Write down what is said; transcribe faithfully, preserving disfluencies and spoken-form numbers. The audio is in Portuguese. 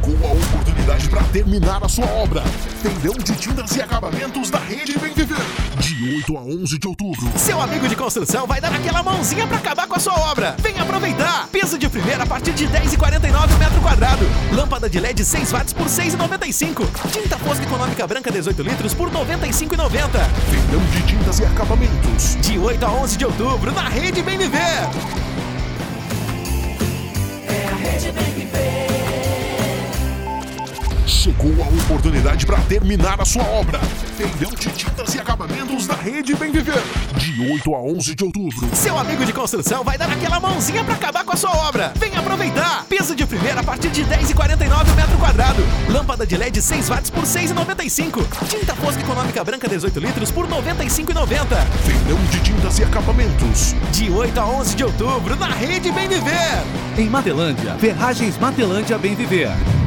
Chegou a oportunidade para terminar a sua obra. Feirão de tintas e acabamentos da Rede Bem Viver. De oito a onze de outubro. Seu amigo de construção vai dar aquela mãozinha para acabar com a sua obra. Vem aproveitar. Piso de primeira a partir de dez reais e quarenta e nove centavos o metro quadrado. Lâmpada de L E D seis watts por seis reais e noventa e cinco centavos. Tinta Fosca Econômica Branca dezoito litros por noventa e cinco reais e noventa centavos. Feirão de tintas e acabamentos. De oito a onze de outubro na Rede Bem Viver. É a Rede Bem Viver. Chegou a oportunidade para terminar a sua obra. Feirão de tintas e acabamentos da Rede Bem Viver. De oito a onze de outubro. Seu amigo de construção vai dar aquela mãozinha para acabar com a sua obra. Vem aproveitar. Piso de primeira a partir de dez reais e quarenta e nove centavos o metro quadrado. Lâmpada de L E D seis watts por seis reais e noventa e cinco centavos. Tinta Fosca Econômica Branca dezoito litros por noventa e cinco reais e noventa centavos. Feirão de tintas e acabamentos. De oito a onze de outubro na Rede Bem Viver. Em Matelândia, Ferragens Matelândia Bem Viver.